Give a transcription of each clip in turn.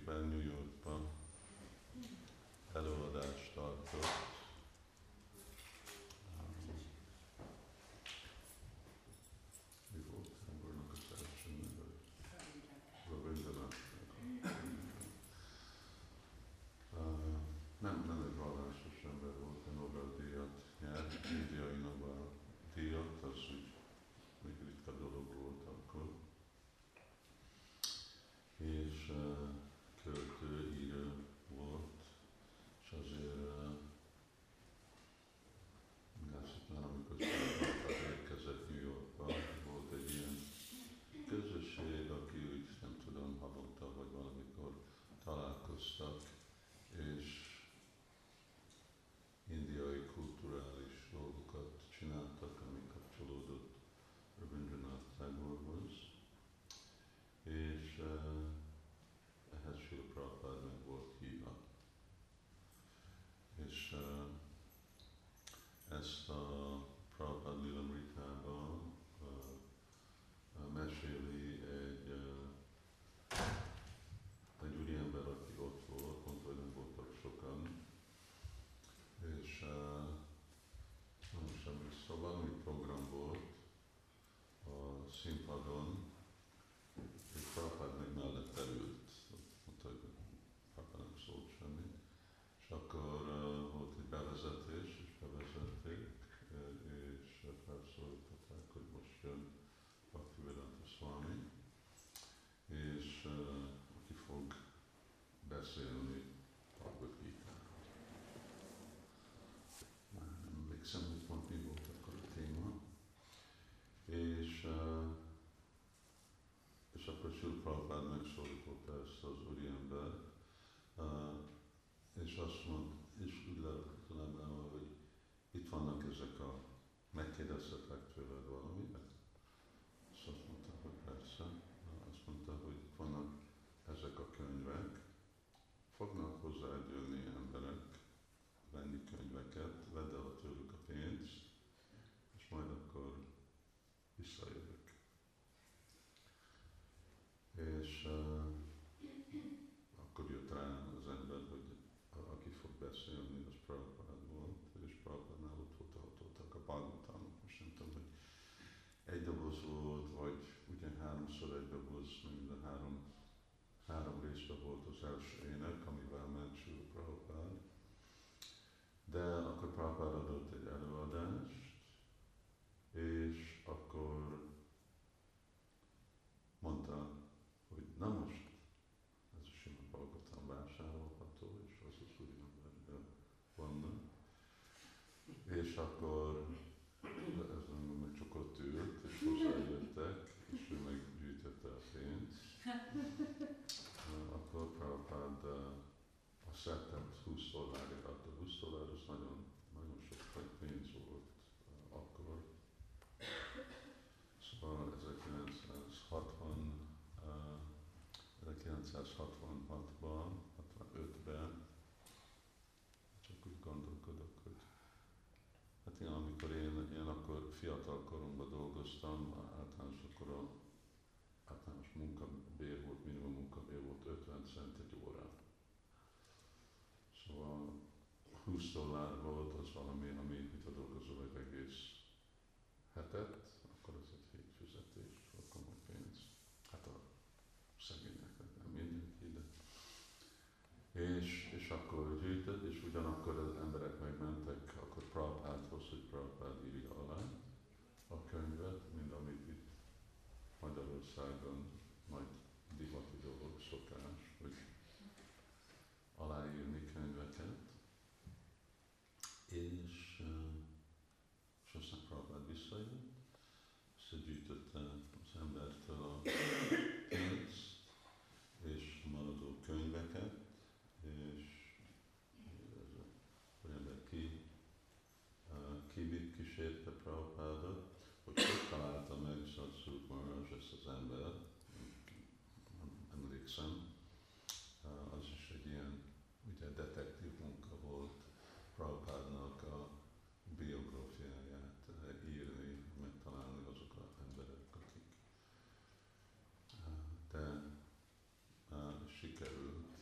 nemrégiben New Yorkban előadást tartott. Mi volt Hamburgnak az első neve? Rabindranath. Nem egy vallásos ember volt, a Nobel-díjat nyert, indiai Nobel-díjat, az úgy még ritka dolog volt akkor. És költő, író volt, és azért aztán, amikor érkezett New Yorkba, volt egy ilyen közösség, aki úgy nem tudom, havonta vagy valamikor találkoztak, és indiai kulturális dolgokat csináltak, ami kapcsolódott Rabindranath Tagorhoz, és ehhez Srila Prabhupád meg volt hívva. És ezt a Prabhupád Lilamritában meséli egy úriember, aki ott volt, mondta, hogy nem voltak sokan, és nem semmi, szóval valami program volt a színpadon, és Prabhupád meg mellett ült, mondta, hogy Prabhupád nem szólt semmi, és akkor volt egy bevezetés, és bevezették, és felszólították, hogy most jön Bhaktivedanta Swami, és aki fog beszélni Bhagavad Gita-ról. Már nem emlékszem, hogy pont mi volt akkor a téma. És akkor Srila Prabhupád megszólította ezt az úriembert, és azt mondta, és úgy lehetett lemmelve, hogy itt vannak ezek a, megkérdeztetek tőled valamit, és azt mondta, hogy persze, azt mondta, hogy itt vannak ezek a könyvek, fognak hozzájönni emberek, venni könyveket, vedd el tőlük a pénzt, és majd akkor visszajövök. És akkor jött rá az ember, hogy aki fog beszélni, az Prabhupád volt, és Prabhupádnál ott voltak a Bhagavatamok, most nem tudom, hogy egy doboz volt, vagy ugye háromszor egy doboz, mind a három részben volt az első ének, amivel ment Srila Prabhupád. De akkor Prabhupád adott egy előadást, és akkor mondta, hogy na most ez a sima Bhagavatam vásárolható, és az az úriemberben vannak. És akkor ez meg csak ott ült, és hozzájöttek, és ő meg gyűjtötte a pénzt. Akkor Prabhupád a szettet $20 adta. $20 az nagyon, nagyon sok pénz volt akkor. Szóval 1966-ban, 65-ben csak úgy gondolkodok, hogy hát én, amikor én akkor fiatal koromban dolgoztam, általános munkabér volt, minimum munkabér volt 50 cent egy óra. Szóval $20 volt az valami, amit dolgozol egy egész hetet, akkor ez egy hétfizetés, akkor komoly pénz. Hát a szegényeknek nem mindenki, de. És akkor gyűjtött, és ugyanakkor az emberek megmentek, akkor Prabhupádhoz, hogy Prabhupád írja alá a könyvet, mind amit itt Magyarországon majd divati dolog, szokás, hogy aláírni könyveket. És aztán Prabhupád visszajött, összegyűjtötte az embertől a pénzt és maradó könyveket, és az ember kísérte Prabhupádot, hogy találta meg Satszurut Maharaj ezt az ember, emlékszem, az is egy ilyen ugye detektív munka volt Prabhupádnak a biográfiáját írni, megtalálni azok az emberek, akik de sikerült,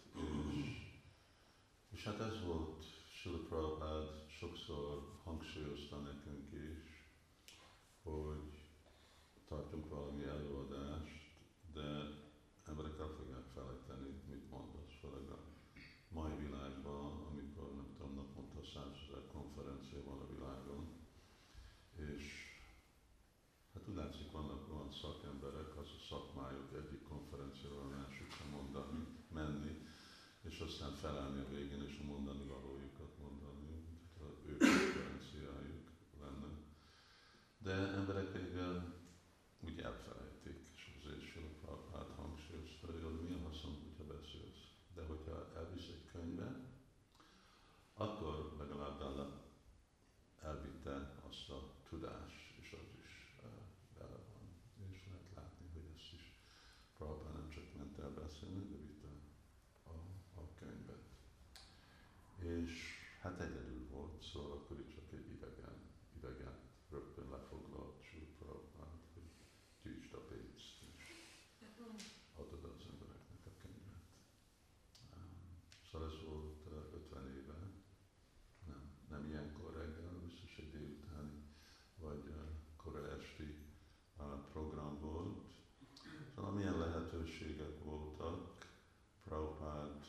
sokszor hangsúlyozta nekünk is, hogy tartunk valami előadást, de emberek el fogják felejteni, mit mondasz, főleg a mai világban, amikor nem tudom, naponta 100 000 konferencia van a világon, és hát úgy látszik, vannak olyan szakemberek, az a szakmájuk egyik konferenciáról a másikra mondani, menni, és aztán felállni a végén és a mondani valójukat mondani, mint az ő konferenciájuk lenne. De emberek pedig úgy elfelejtik, és azért is Prabhupád hangsúlyozta, hogy mi a haszon, hogyha beszélsz. De hogyha elvisz egy könyvet, akkor legalább elvitte azt a tudást, és az is bele van. És lehet látni, hogy ezt is Prabhupád nem csak ment el beszélni, de vitte a könyvet. És hát egyedül volt, szóval akkor itt csak egy idegen rögtön lefoglalt Srila Prabhupád, hogy gyűjtsd a pénzt, és adod az embereknek a könyvet. Szóval ez volt 50 éve, nem ilyenkor reggel, biztos egy délutáni, vagy kora esti program volt. Szóval milyen lehetőségek voltak, Prabhupád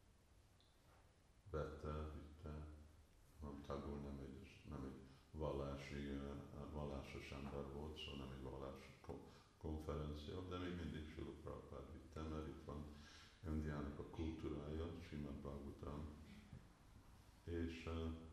vitte, Tagore nem egy vallásos ember volt, szóval nem egy vallásos konferencia, de még mindig Srila Prabhupád vitte, mert itt van Indiának a kultúrája, Srimad Bhagavatam, és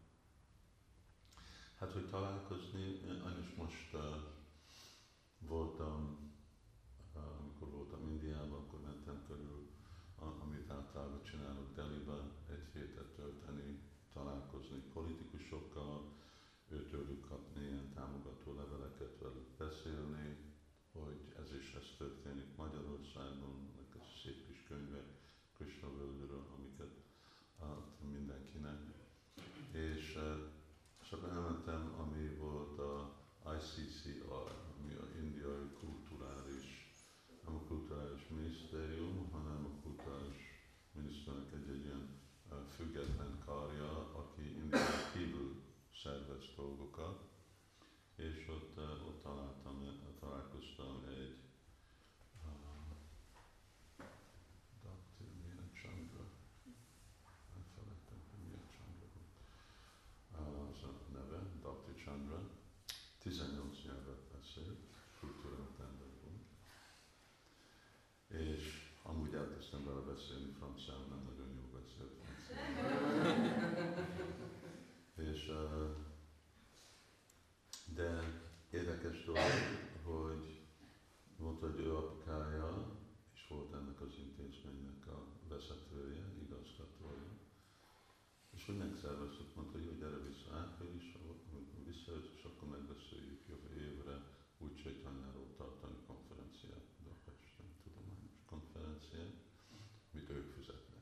hát, hogy találkozni, én is most voltam, amikor voltam Indiában, akkor mentem körül, amit általában csinálok Delhibe, egy hétet tölteni, találkozni politikusokkal, őtőlük kapni ilyen támogató leveleket, velük beszélni, hogy ez történik Magyarországon, ezek a szép kis könyvek Krishna völgyről, amiket adtam mindenkinek. És akkor elmentem, ami volt a ICCR, ami a indiai kulturális, nem a kulturális minisztérium, hanem a kulturális miniszternek egy ilyen független karja, aki Indián kívül szervez dolgokat, és ott találkoztam egy Dr. Mira Chandra, elfelejtem, hogy Mira Chandra volt. Az a neve, Dr. Chandra, 18 nyelvet beszélt, kultúrált ember volt, és amúgy elkezdtem vele beszélni franciául, nem nagyon jól beszélt franciául. És de érdekes dolog, hogy mondta, hogy ő apukája, és volt ennek az intézménynek a vezetője, igazgatója. És úgy megszerveztük, mondta, hogy gyere vissza áprilisra, amikor visszajössz, és akkor megbeszéljük jövő évre úgy Chaitanyáról tartani konferenciát Budapesten, tudományos konferenciát, amit ők fizetnek.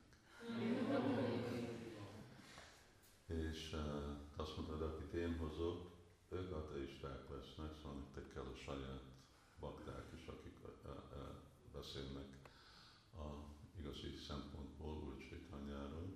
És azt mondta, hogy akit én hozok, ők ateisták lesznek, szóval nektek kell a saját bakták is, akik beszélnek a igazi szempontból Úr Chaitanyáról.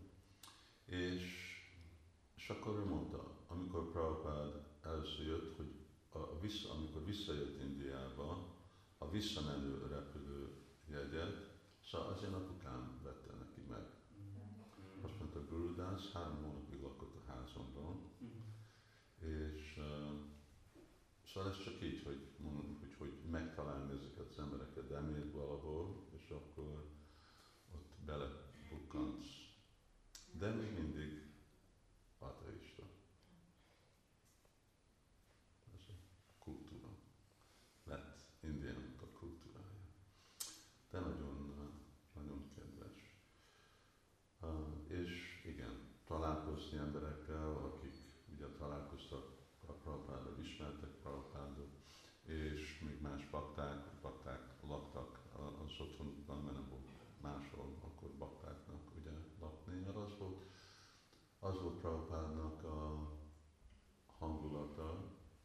És akkor ő mondta, amikor Prabhupád először jött, hogy amikor visszajött Indiába, a visszamenő repülőjegyet, szóval az én apukám vette neki meg. Azt mondta, Gurudász 3 hónapig lakott a házamban, és szóval ez csak így, hogy mondom, hogy megtalálni ezeket az embereket, elmélyed valahol, és akkor ott belebukkansz. De még mindig ateista. Ez a kultúra. Lett Indiának a kultúrája. De nagyon, nagyon kedves. És igen, találkozni emberekkel, akik ugye találkoztak a Prabhupáddal, ismertek Prabhupádot, és még más bakták laktak az otthonukban, mert nem volt máshol, akkor baktáknak ugye lakni, mert az volt Prabhupádnak a hangulata,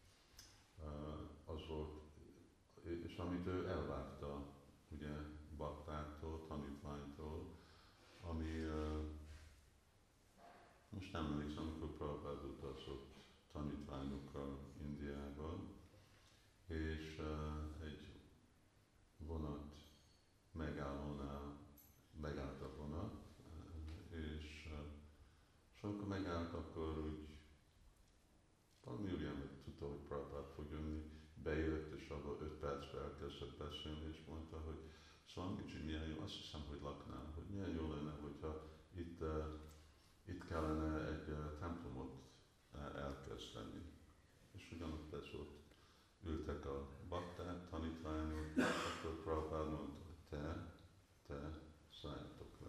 az volt, és amit ő elvárta ugye baktáktól, tanítványtól, ami most most emlékszem, amikor Prabhupád utazott tanítványokkal Indiában, és egy vonat megállónál megállt a vonat, és amikor megállt, akkor úgy valami úriember tudta, hogy Prabhupád fog jönni, bejött, és abban 5 percben elkezdett beszélni, és mondta, hogy Swamiji, milyen jó, azt hiszem, hogy laknál, hogy milyen jó lenne, hogyha itt kellene egy templomot elkezdeni. És ugyanott ez volt, ültek a bakták, tanítványok, akkor Prabhupád mondta, hogy te szálljatok le,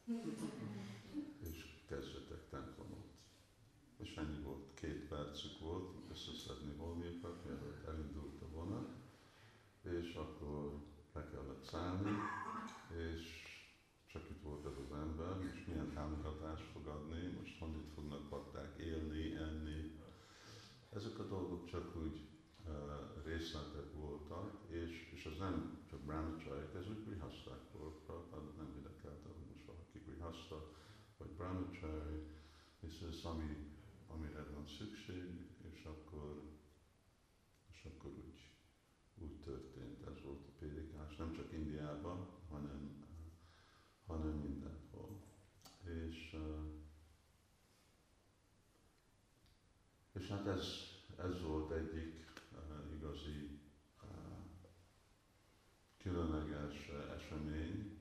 és kezdjetek templomot. És ennyi volt, 2 percük volt, összeszedni holmiakat, mielőtt elindult a vonat, és akkor le kellett szállni, és csak itt volt ez az ember, és milyen támogatást fog adni, most honnét fognak bakták élni, enni. Ezek a dolgok csak úgy részletek voltak, és ez nem csak brahmacharyak, ez úgy grihaszták volt, nem érdekelte, hogy most valaki grihaszta, vagy brahmachari, és ez amire van szükség, és akkor úgy történt, ez volt a prédikás, nem csak Indiában, hanem mindenhol. És hát ez volt egyik igazi különleges esemény,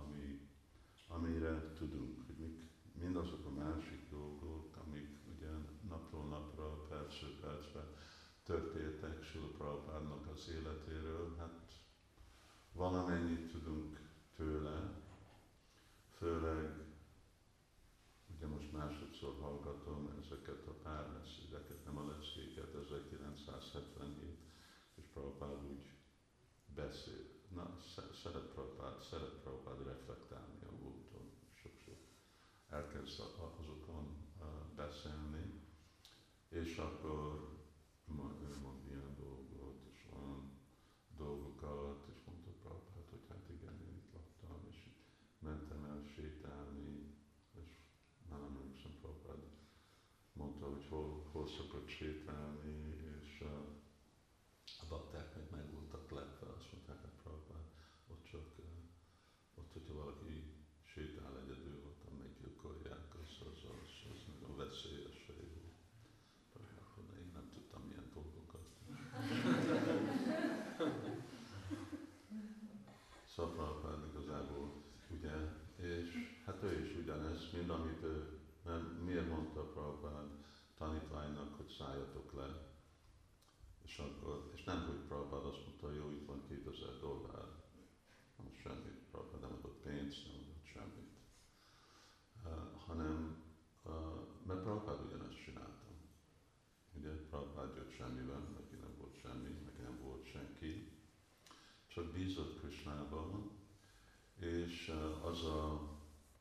amire tudunk, hogy mindazok a másik dolgok, amik ugye napról napra, percről percre történtek Srila Prabhupádnak az életéről, hát valamennyit tudunk tőle, főleg ugye most másodszor hallgatom ezeket a pár beszédeket, nem a leckéket, 1977, és Prabhupád úgy beszél. Na, szeret Prabhupád reflektálni a múlton, sok-sok. Elkezd azokon beszélni, és akkor ő mond ilyen dolgot, és olyan dolgokat, és mondta Prabhupád, hogy hát igen, én itt laktam, és itt mentem el sétálni, és már nem emlékszem, Prabhupád mondta, hogy hol szokott sétálni, és a bakták meg voltak lepve, azt mondták, hogy Prabhupád, ott, hogyha valaki sétál egyedül, ott meggyilkolják, az nagyon veszélyes hely volt. Én nem tudtam ilyen dolgokat. Szóval Prabhupád igazából, ugye, és hát ő is ugyanez, mind amit ő, miért mondta Prabhupád tanítványnak, hogy szálljatok le, és nem, hogy Prabhupád azt mondta, jó, itt van $2000, nem semmit, Prabhupád nem adott pénzt, nem adott semmit, hanem, mert Prabhupád ugyanezt csinálta. Ugye Prabhupád jött semmiben, neki nem volt semmi, neki nem volt senki, csak bízott Krishnában, és az a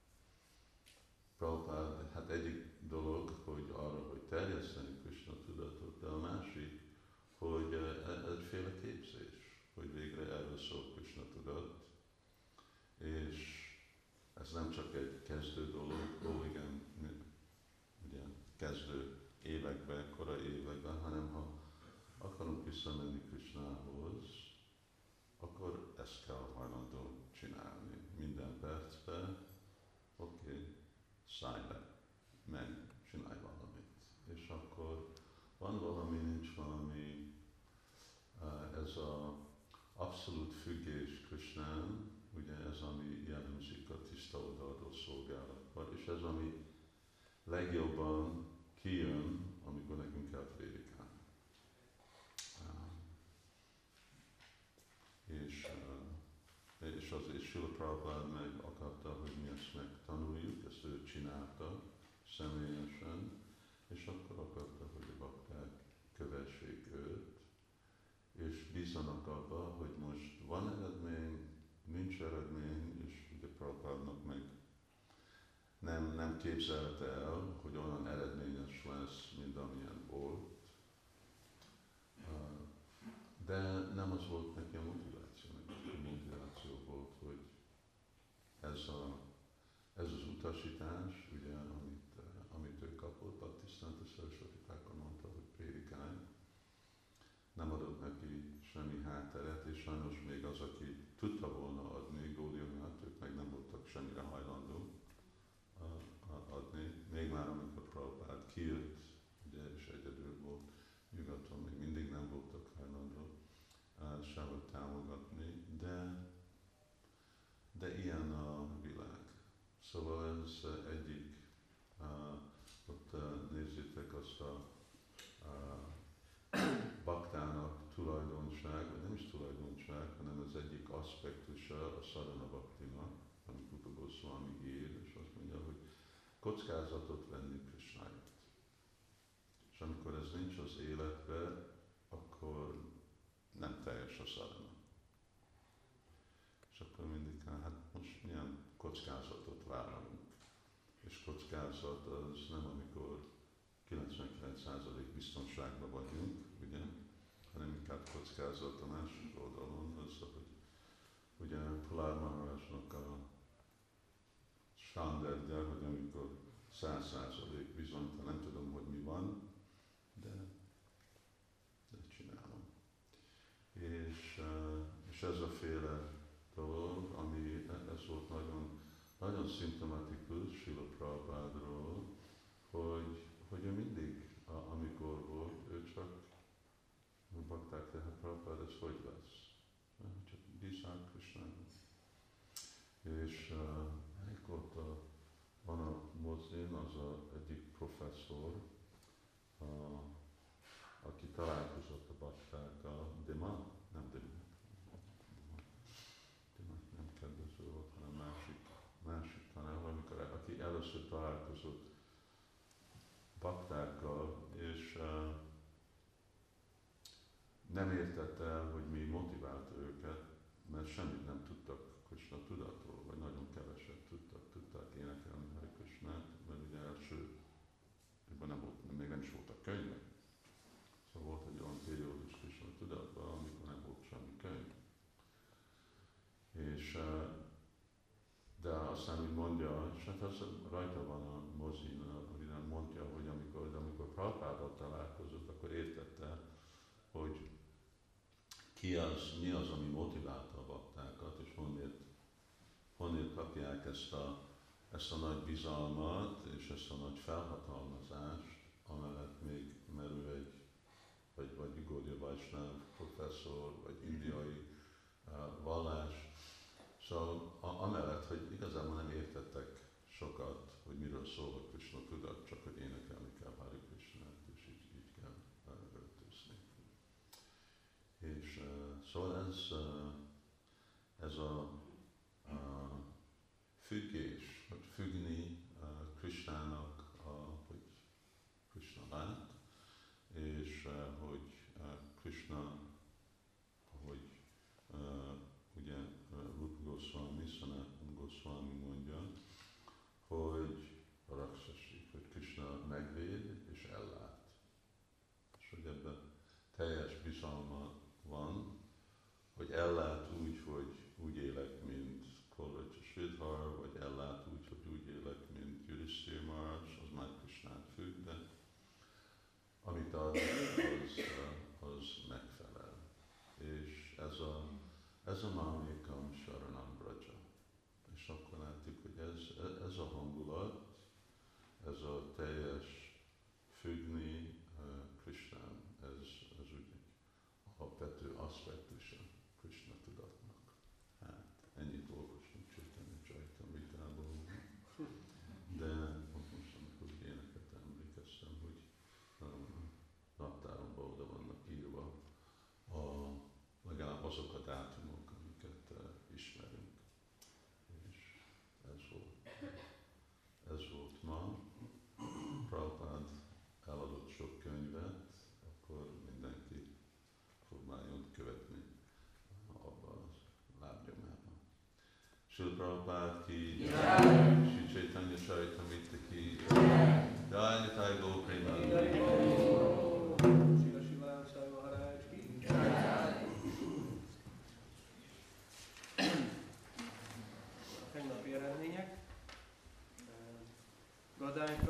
Prabhupád, hát egyik dolog, hogy arra, hogy terjeszteni Krishna tudatot, de a másik, hogy egyféle képzés, hogy végre erről szól Krishna tudat, és ez nem csak egy kezdő dolog, igen, ugye kezdő években, korai években, hanem ha akarunk visszamenni Krishnához, akkor ezt kell hajlandó csinálni. Minden percben, oké, szállj le, menj, csinálj valamit. És akkor van valami, nincs valami, ez az abszolút függés Krishnán, ugye ez, ami jellemzik a tiszta odaadó szolgálatban, és ez, ami legjobban kijön, amikor nekünk kell prédikálni. És Srila Prabhupád meg akarta, hogy mi ezt megtanuljuk, ezt ő csinálta személyesen, és akkor akarta, hogy a bakták kövessék őt, és bízzanak abba, hogy most van eredmény, nincs eredmény, és ugye Prabhupádnak meg nem képzelte el, hogy olyan eredményes lesz, mint amilyen volt, de nem az volt neki a motiváció. A motiváció volt, hogy ez az utasítás, ugye, amit ő kapott, Sarasvatitákon mondta, hogy prédikálj. Nem adott neki semmi hátteret, és sajnos még az, aki tudta volna adni Gaudiumát, ők meg nem voltak semmire hajlandó adni. Még már amikor Prabhupád kijött, ugye, és egyedül volt nyugaton, még mindig nem voltak hajlandó sehol támogatni, de ilyen a világ. Szóval ez egyik, ott nézzétek azt a baktának tulajdonság, vagy nem is tulajdonság, hanem az egyik aspektusa a sadhana bhaktinak, amit Rupa Goswami ír, és azt mondja, hogy kockázatot venni Krisnáért. És amikor ez nincs az életben, akkor nem teljes a sadhana. És akkor mindig, hát most milyen kockázatot vállalunk. És kockázat az nem amikor 99% biztonságban vagyunk, ugye, hanem inkább kockázat a másik oldalon, az, hogy ugye Prahlād Mahārājnak a standardja, hogy amikor 100% bizonytalan, nem tudom, hogy mi van, de csinálom. És ez a féle dolog, ami ez volt nagyon szimptomatikus Srila Prabhupádról, hogy ő mindig, amikor volt, ő csak bakták, tehát Prabhupád, ez hogy lesz? Csak bízzák Krisnának. És ott van a mozdén, az egyik professzor, aki találkozott a baktákkal, Dima, nem kedvező volt, hanem másik tanár, aki először találkozott baktákkal, és nem értette el, hogy mi motiválta őket, mert semmit nem tudtak Krishna tudatról, vagy nagyon keveset tudták énekelni Hare Krishnát, mert ugye még nem is voltak könyvek. Szóval volt egy olyan periódus Krishna tudatban, amikor nem volt semmi könyv. De aztán úgy mondja, és hát az rajta van a mozin, ahol mondja, hogy amikor Prabhupáddal találkozott, akkor értette, hogy mi az, ami motiválta a baktákat, és honnét kapják ezt a nagy bizalmat, és ezt a nagy felhatalmazást, amellett még merül vagy Gaudiya Vaishnava professzor, vagy indiai vallás. Szóval amellett, hogy igazából nem értettek sokat, hogy miről szól a Krishna tudat, csak hogy énekelni kell Hare Krishnát, és így kell öltözni. És szóval ez a függés, hogy függni Krishnának, hogy Krishna lát, és hogy Krishna, hogy ugye Rupa Goswami, Sanatana Goswami mondja, hogy raksasi, hogy Krishna megvéd és ellát. És hogy ebben teljes bizalma van, hogy ellát hogy úgy élek, mint Kolraja Sridhar, vagy ellát hogy úgy élek, mint Yudhishthira Maharaj, az már Krishnát függ, de amit ad, az megfelel. És ez a Mamekam Sharanam Vraja. És akkor látjuk, hogy ez a hangulat, ez a teljes függni Krishnán, ez úgy alapvető aspektusa Krishna tudatnak. Hát ennyit olvasunk Chaitanya Charitamritaból, de most amikor úgy éneket emlékeztem, hogy naptáromban oda vannak írva legalább azok a dátumok, amiket ismerünk. És ez volt ma. Prabhupád eladott sok könyvet, akkor mindenki próbáljon követni abba a lábnyomába. Srila Prabhupád ki, Sri Chaitanya Charitamrita ki, Jai Nitai Gaur Premanandi. Tegnapi eredmények. Gadány